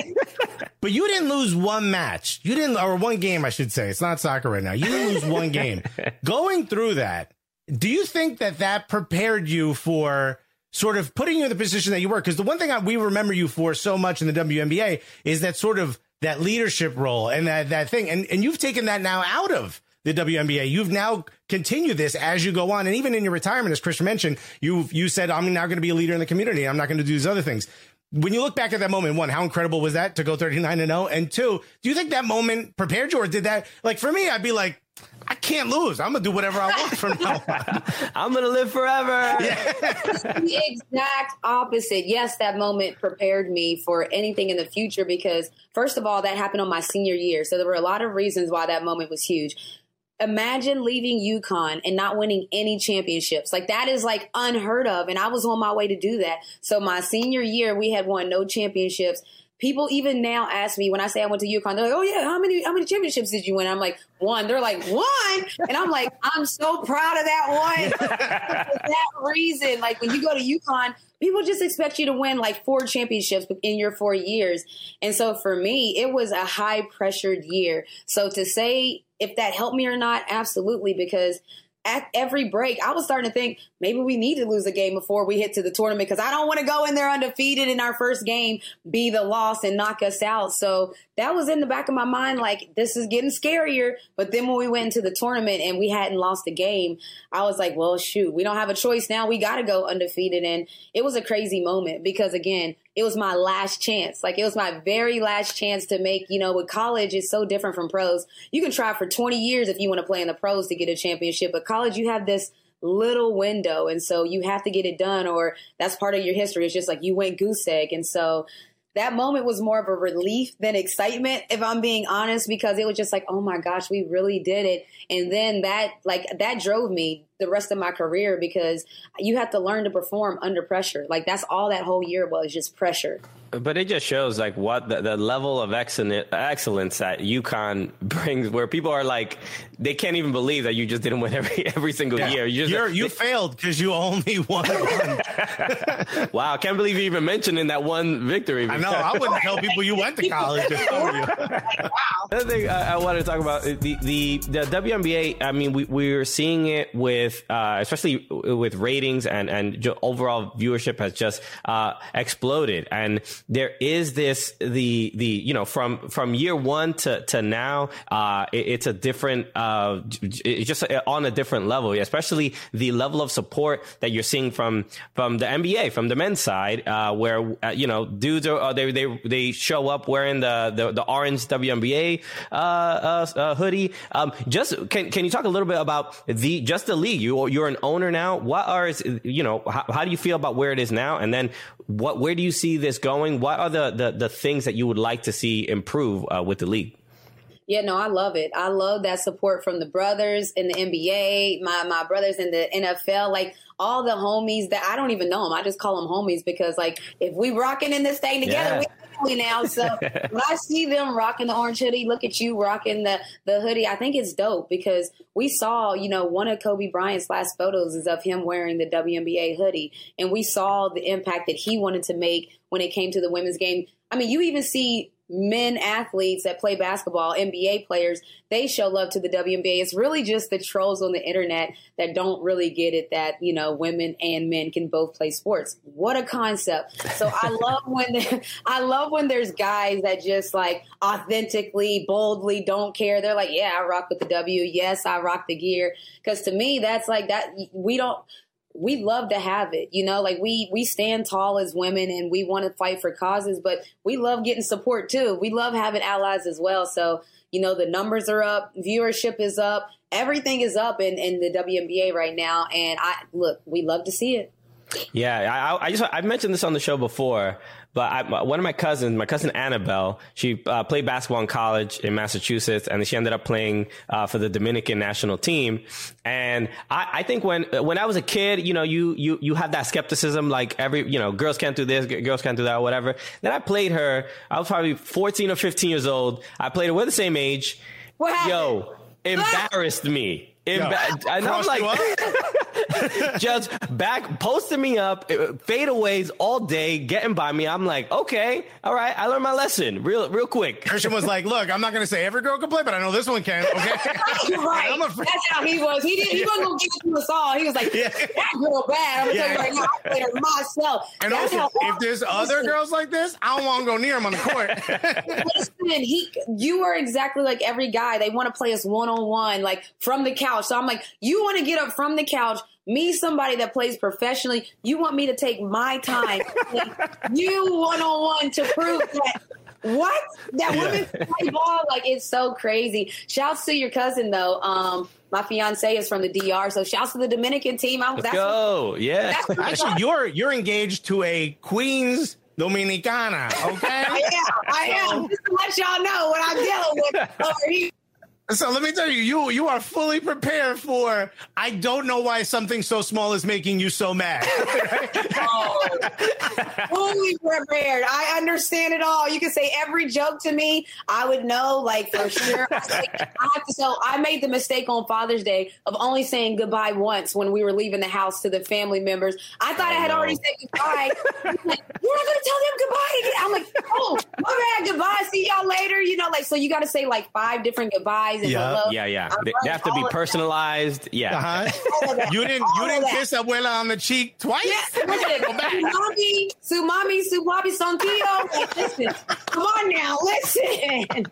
But you didn't lose one match. You didn't, or one game, I should say. It's not soccer right now. You didn't lose one game. Going through that, do you think that that prepared you for sort of putting you in the position that you were? Because the one thing I, we remember you for so much in the W N B A is that sort of that leadership role and that that thing. And and you've taken that now out of the W N B A. You've now continued this as you go on. And even in your retirement, as Christian mentioned, you you said, I'm now going to be a leader in the community. I'm not going to do these other things. When you look back at that moment, one, how incredible was that to go thirty-nine and oh? And two, do you think that moment prepared you, or did that, like for me, I'd be like, I can't lose. I'm going to do whatever I want from now on. I'm going to live forever. Yeah. The exact opposite. Yes, that moment prepared me for anything in the future because, first of all, that happened on my senior year. So there were a lot of reasons why that moment was huge. Imagine leaving UConn and not winning any championships. Like that is like unheard of. And I was on my way to do that. So my senior year, we had won no championships. People even now ask me when I say I went to UConn, they're like, oh yeah, how many, how many championships did you win? I'm like, one. They're like, one. And I'm like, I'm so proud of that one. For that reason, like when you go to UConn, people just expect you to win like four championships in your four years. And so for me, it was a high pressured year. So to say if that helped me or not, absolutely, because at every break, I was starting to think maybe we need to lose a game before we hit to the tournament because I don't want to go in there undefeated in our first game, be the loss and knock us out. So that was in the back of my mind, like this is getting scarier. But then when we went into the tournament and we hadn't lost a game, I was like, well, shoot, we don't have a choice now. We got to go undefeated. And it was a crazy moment because, again, it was my last chance. Like it was my very last chance to make, you know, with college, it's so different from pros. You can try for twenty years if you want to play in the pros to get a championship. But college, you have this little window. And so you have to get it done or that's part of your history. It's just like you went goose egg. And so that moment was more of a relief than excitement, if I'm being honest, because it was just like, oh my gosh, we really did it. And then that, like, that drove me the rest of my career because you have to learn to perform under pressure. Like that's all that whole year was, just pressure. But it just shows like what the, the level of excellence, excellence that UConn brings, where people are like, they can't even believe that you just didn't win every every single yeah. year. You, just, You're, you they, failed because you only won one. Wow, I can't believe you even mentioned in that one victory. I know. I wouldn't tell people you went to college. Wow. Another thing I, I wanted to talk about, the, the, the W N B A, I mean, we, we're seeing it with, uh, especially with ratings and, and overall viewership has just uh, exploded. And there is this, the, the, you know, from, from year one to, to now, uh, it, it's a different, uh, it's just on a different level, especially the level of support that you're seeing from, from the N B A, from the men's side, uh, where, uh, you know, dudes are, they, they, they show up wearing the, the, the orange W N B A, uh, uh, uh hoodie. Um, just, can, can you talk a little bit about the, just the league? You, you're an owner now. What are, you know, how, how do you feel about where it is now? And then what, where do you see this going? What are the, the, the things that you would like to see improve uh, with the league? Yeah, no, I love it. I love that support from the brothers in the N B A, my, my brothers in the N F L. Like all the homies that I don't even know them. I just call them homies because, like, if we rocking in this thing together, Yeah. we now. So when I see them rocking the orange hoodie, look at you rocking the, the hoodie, I think it's dope because we saw, you know, one of Kobe Bryant's last photos is of him wearing the W N B A hoodie. And we saw the impact that he wanted to make when it came to the women's game. I mean, you even see men athletes that play basketball, N B A players, they show love to the W N B A. It's really just the trolls on the internet that don't really get it that, you know, women and men can both play sports. What a concept. So I love when there, I love when there's guys that just like authentically, boldly don't care. They're like, yeah, I rock with the W. Yes, I rock the gear. Because to me, that's like that. We don't. We love to have it, you know, like we, we stand tall as women and we want to fight for causes, but we love getting support too. We love having allies as well. So, you know, the numbers are up, viewership is up, everything is up in, in the W N B A right now. And I look, we love to see it. Yeah, I, I just I mentioned this on the show before, but I, one of my cousins, my cousin Annabelle, she uh, played basketball in college in Massachusetts, and she ended up playing uh, for the Dominican national team. And I, I think when when I was a kid, you know, you you you have that skepticism, like every you know, girls can't do this, girls can't do that, or whatever. Then I played her. I was probably fourteen or fifteen years old. I played her. We're the same age. What happened? Yo, embarrassed me. Emba- and I'm Crossed like, you up? just back posting me up, fadeaways all day, getting by me. I'm like, okay, all right, I learned my lesson real, real quick. Christian was like, look, I'm not going to say every girl can play, but I know this one can. Okay. Right. I'm afraid- That's how he was. He didn't. He wasn't gonna give it to us all. He was like, Yeah. "That girl bad." I'm gonna Yeah. tell you right now, I played her myself. And That's also, how- if there's other girls like this, I don't want to go near them on the court. Listen, he, you are exactly like every guy. They want to play us one on one, like from the couch. So I'm like, you want to get up from the couch. Me, somebody that plays professionally, you want me to take my time, like, you one on one to prove that. What? That women play ball? Like, it's so crazy. Shouts to your cousin, though. Um, my fiance is from the D R, so shouts to the Dominican team. I, Let's that's go. Yeah. That's what- Actually, you're you're engaged to a Queens Dominicana, okay? I am. I am. Just to let y'all know what I'm dealing with over here. So let me tell you, you you are fully prepared for, I don't know why something so small is making you so mad. Oh, fully prepared. I understand it all. You can say every joke to me. I would know, like, for sure. I, say, I have to so I made the mistake on Father's Day of only saying goodbye once when we were leaving the house to the family members. I thought I, I had know. already said goodbye. Like, you're not going to tell them goodbye again. I'm like, oh, my bad, goodbye. See y'all later. You know, like, so you got to say like five different goodbyes and Yeah. hello. Yeah, yeah. I They, they have to all be of that. personalized. Yeah. Uh-huh. All of that. You didn't All you of didn't that. kiss Abuela on the cheek twice? Yeah, listen, Sumami, Sumami, Subabi, Santillo. Like, listen, come on now, listen.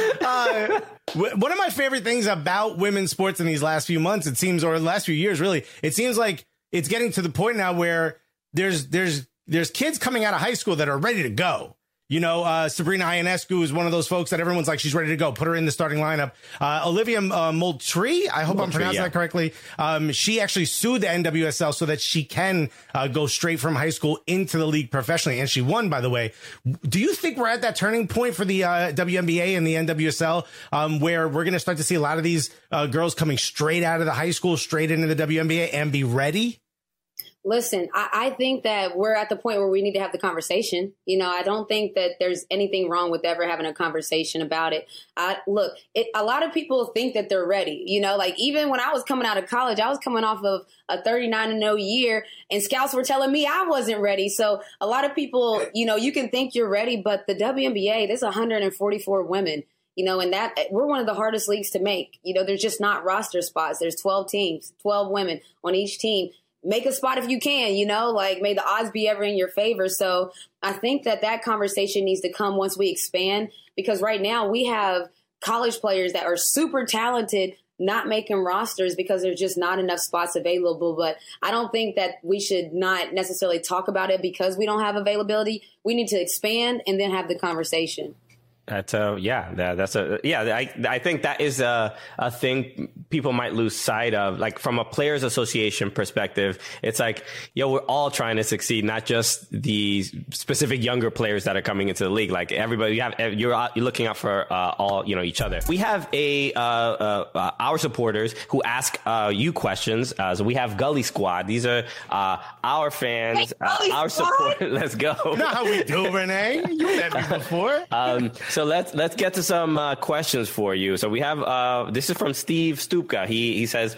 Uh, w- one of my favorite things about women's sports in these last few months, it seems, or the last few years, really, it seems like it's getting to the point now where there's there's there's kids coming out of high school that are ready to go. You know, uh, Sabrina Ionescu is one of those folks that everyone's like, she's ready to go. Put her in the starting lineup. Uh, Olivia uh, Moultrie, I hope I'm Moultrie, pronouncing yeah. that correctly. Um, she actually sued the N W S L so that she can uh, go straight from high school into the league professionally. And she won, by the way. Do you think we're at that turning point for the uh, W N B A and the N W S L um, where we're going to start to see a lot of these uh, girls coming straight out of the high school, straight into the W N B A and be ready? Listen, I, I think that we're at the point where we need to have the conversation. You know, I don't think that there's anything wrong with ever having a conversation about it. I, look, it, a lot of people think that they're ready. You know, like even when I was coming out of college, I was coming off of a thirty-nine and oh year, and scouts were telling me I wasn't ready. So a lot of people, you know, you can think you're ready, but the W N B A, there's one hundred forty-four women. You know, and that we're one of the hardest leagues to make. You know, there's just not roster spots. There's twelve teams, twelve women on each team. Make a spot if you can, you know, like may the odds be ever in your favor. So I think that that conversation needs to come once we expand, because right now we have college players that are super talented, not making rosters because there's just not enough spots available. But I don't think that we should not necessarily talk about it because we don't have availability. We need to expand and then have the conversation. That's uh yeah that, that's a yeah I I think that is a a thing people might lose sight of, like from a players association perspective. It's like, yo, we're all trying to succeed, not just the specific younger players that are coming into the league. Like everybody, you have you're out, you're looking out for uh, all you know each other. We have a uh, uh, uh our supporters who ask uh you questions. Uh, so we have Gully Squad. These are uh our fans, uh, our support. Let's go. You know how we do, Renee. You met me before. Um, so let's let's get to some uh, questions for you. So we have uh, this is from Steve Stupka. He he says,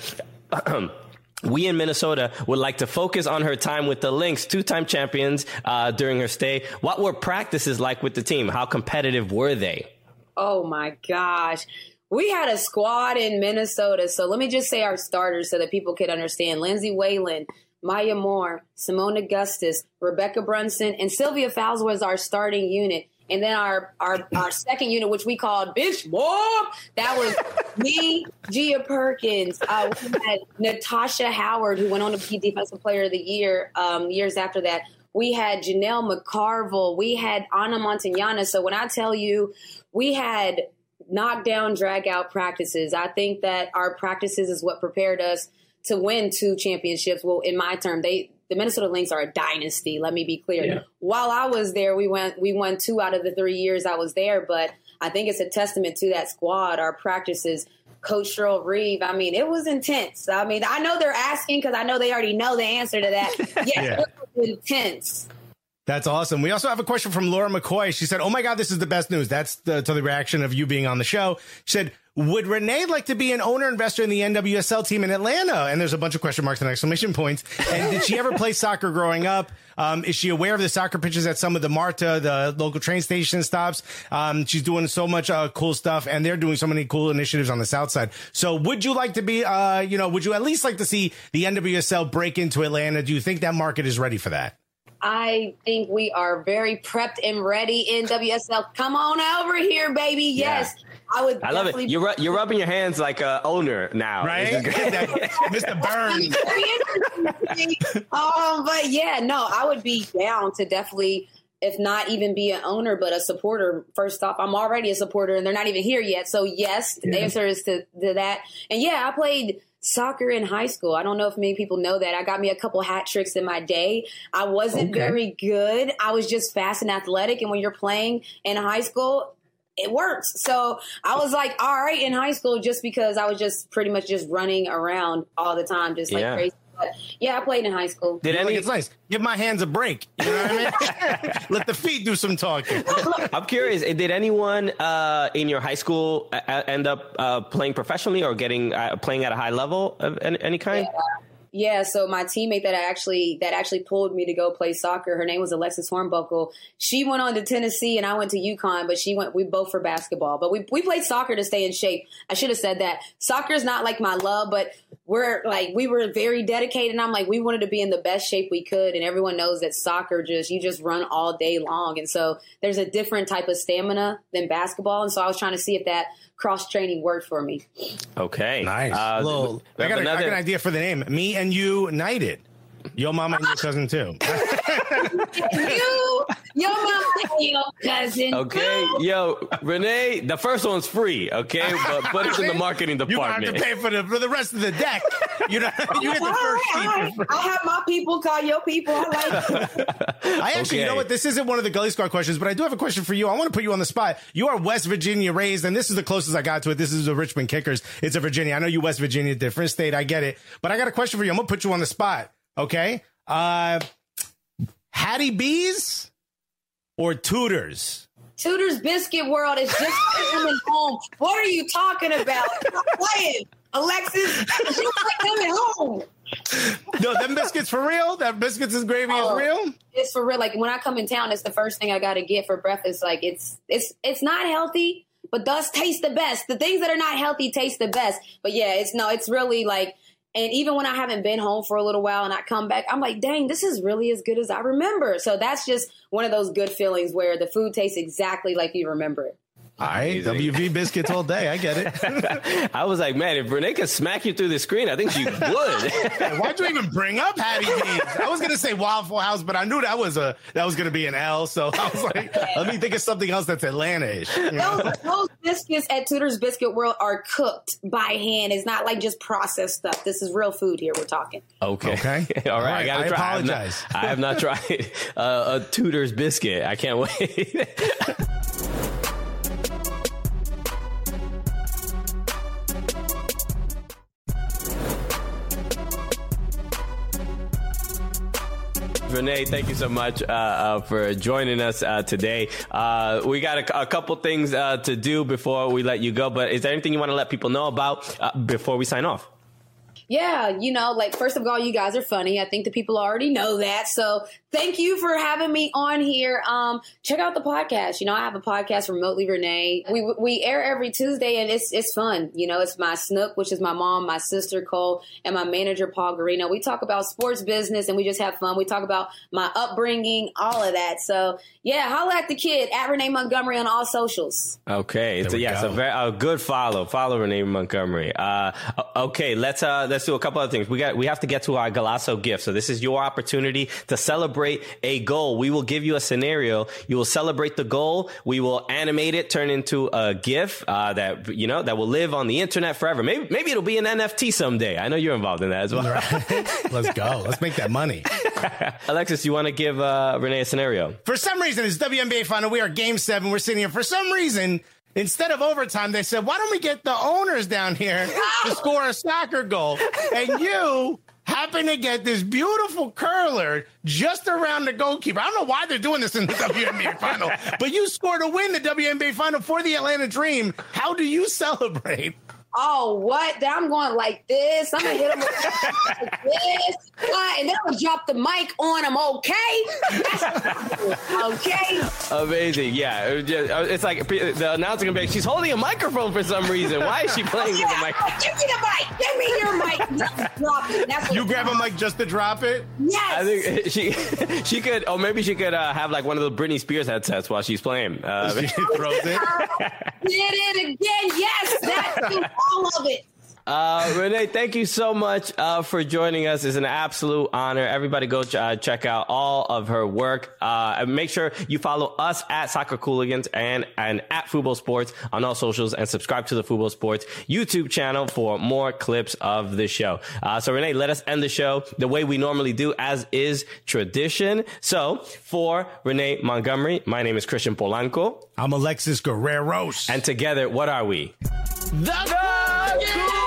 we in Minnesota would like to focus on her time with the Lynx, two-time champions uh, during her stay. What were practices like with the team? How competitive were they? Oh my gosh. We had a squad in Minnesota. So let me just say our starters so that people could understand. Lindsay Whalen, Maya Moore, Simone Augustus, Rebecca Brunson, and Sylvia Fowles was our starting unit. And then our, our, our second unit, which we called Bitch Mom, that was me, Gia Perkins. Uh, we had Natasha Howard, who went on to be Defensive Player of the Year um, years after that. We had Janelle McCarville. We had Anna Montagnana. So when I tell you we had knockdown, drag out practices, I think that our practices is what prepared us to win two championships. Well, in my term, they the Minnesota Lynx are a dynasty. Let me be clear. Yeah. While I was there, we went we won two out of the three years I was there. But I think it's a testament to that squad, our practices. Coach Cheryl Reeve, I mean, it was intense. I mean, I know they're asking because I know they already know the answer to that. Yes, yeah. It was intense. That's awesome. We also have a question from Laura McCoy. She said, oh, my God, this is the best news. That's the, to the reaction of you being on the show. She said, would Renee like to be an owner investor in the N W S L team in Atlanta? And there's a bunch of question marks and exclamation points. And did she ever play soccer growing up? Um, is she aware of the soccer pitches at some of the MARTA, the local train station stops? Um, she's doing so much uh, cool stuff, and they're doing so many cool initiatives on the South Side. So would you like to be, uh, you know, would you at least like to see the N W S L break into Atlanta? Do you think that market is ready for that? I think we are very prepped and ready in W S L. Come on over here, baby. Yes. Yeah. I would. I love it. You're ru- you're rubbing your hands like a owner now, right? Mister Burns. um, but yeah, no, I would be down to definitely, if not even be an owner, but a supporter. First off, I'm already a supporter, and they're not even here yet. So yes, yeah. The answer is to, to that. And yeah, I played soccer in high school. I don't know if many people know that. I got me a couple hat tricks in my day. I wasn't okay. very good. I was just fast and athletic. And when you're playing in high school, it works. So I was like, all right, in high school, just because I was just pretty much just running around all the time, just like yeah. crazy. But yeah, I played in high school. Did any? It's nice. Give my hands a break. You know what I mean? Let the feet do some talking. I'm curious. Did anyone uh, in your high school end up uh, playing professionally or getting uh, playing at a high level of any, any kind? Yeah. Yeah, so my teammate that I actually that actually pulled me to go play soccer, her name was Alexis Hornbuckle. She went on to Tennessee and I went to UConn, but she went we both for basketball. But we we played soccer to stay in shape. I should have said that. Soccer is not like my love, but we're like we were very dedicated, and I'm like we wanted to be in the best shape we could, and everyone knows that soccer just you just run all day long. And so there's a different type of stamina than basketball, and so I was trying to see if that cross training worked for me. Okay. Nice. Uh, Little, I, got a, I got an idea for the name. Me and You United. Your mama and your cousin too. you, your mama and your cousin. Okay, yo, Renee, the first one's free. Okay, but put it in the marketing department. You have to pay for the for the rest of the deck. You know, you get the first right, sheet. I have my people call your people. I like it. I actually, okay. You know what? This isn't one of the Gully Squad questions, but I do have a question for you. I want to put you on the spot. You are West Virginia raised, and this is the closest I got to it. This is the Richmond Kickers. It's a Virginia. I know you West Virginia, different state. I get it, but I got a question for you. I'm gonna put you on the spot. Okay. Uh, Hattie B's or Tudors? Tudors Biscuit World is just coming home. What are you talking about? Stop playing, Alexis. You like coming home. No, them biscuits for real? That biscuits and gravy oh, is real? It's for real. Like when I come in town, it's the first thing I got to get for breakfast. Like it's it's it's not healthy, but does taste the best. The things that are not healthy taste the best. But yeah, it's no, it's really like. And even when I haven't been home for a little while and I come back, I'm like, dang, this is really as good as I remember. So that's just one of those good feelings where the food tastes exactly like you remember it. All right, W V biscuits all day. I get it. I was like, man, if Renee could smack you through the screen, I think she would. Why'd you even bring up Hattie B's? I was gonna say Waffle House, but I knew that was a that was gonna be an L. So I was like, let me think of something else that's Atlanta-ish. You know? Those, those biscuits at Tudor's Biscuit World are cooked by hand. It's not like just processed stuff. This is real food here we're talking. Okay. Okay. All right. All right, I gotta I try. apologize. I have not, I have not tried uh, a Tudor's biscuit. I can't wait. Renee, thank you so much uh, uh, for joining us uh, today. Uh, we got a, a couple things uh, to do before we let you go, but is there anything you want to let people know about uh, before we sign off? Yeah, you know, like, first of all, you guys are funny. I think the people already know that. So thank you for having me on here. Um, check out the podcast. You know, I have a podcast, Remotely Renee. We we air every Tuesday, and it's it's fun. You know, it's my Snook, which is my mom, my sister, Cole, and my manager, Paul Garino. We talk about sports business, and we just have fun. We talk about my upbringing, all of that. So, yeah, holla at the kid, at Renee Montgomery on all socials. Okay. It's a, yeah, it's a, very, a good follow. Follow Renee Montgomery. Uh, okay, let's uh, let's do a couple other things. We got we have to get to our Golazo gift. So this is your opportunity to celebrate a goal. We will give you a scenario. You will celebrate the goal. We will animate it, turn into a GIF uh, that you know that will live on the internet forever. Maybe maybe it'll be an N F T someday. I know you're involved in that as well. Right. Let's go. Let's make that money. Alexis, you want to give uh, Renee a scenario? For some reason, it's W N B A final. We are game seven. We're sitting here. For some reason, instead of overtime, they said, why don't we get the owners down here to score a soccer goal? And you happen to get this beautiful curler just around the goalkeeper. I don't know why they're doing this in the W N B A final, but you scored to win the W N B A final for the Atlanta Dream. How do you celebrate? Oh, what? Then I'm going like this. I'm going to hit him like this. And then I'll drop the mic on him, okay? Okay. Amazing. Yeah. It's like the announcer can be like, she's holding a microphone for some reason. Why is she playing yeah, with the mic? Give me the mic. Give me your mic. Drop it. That's what you grab a mic just to drop it? Yes. I think she she could, or maybe she could uh, have like one of the Britney Spears headsets while she's playing. Uh, she throws it. Did it again. Yes. That's all of it. Uh, Renee, thank you so much uh, for joining us. It's an absolute honor. Everybody go ch- uh, check out all of her work. Uh, and make sure you follow us at Soccer Cooligans and, and at Fubo Sports on all socials, and subscribe to the Fubo Sports YouTube channel for more clips of the show. Uh, so Renee, let us end the show the way we normally do, as is tradition. So for Renee Montgomery, my name is Christian Polanco. I'm Alexis Guerreros. And together, what are we? The Good!